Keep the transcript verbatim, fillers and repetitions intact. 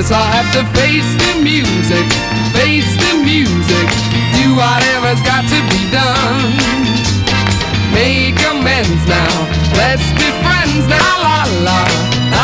guess I'll have to face the music, face the music, do whatever's got to be done. Make amends now, let's be friends now, la la.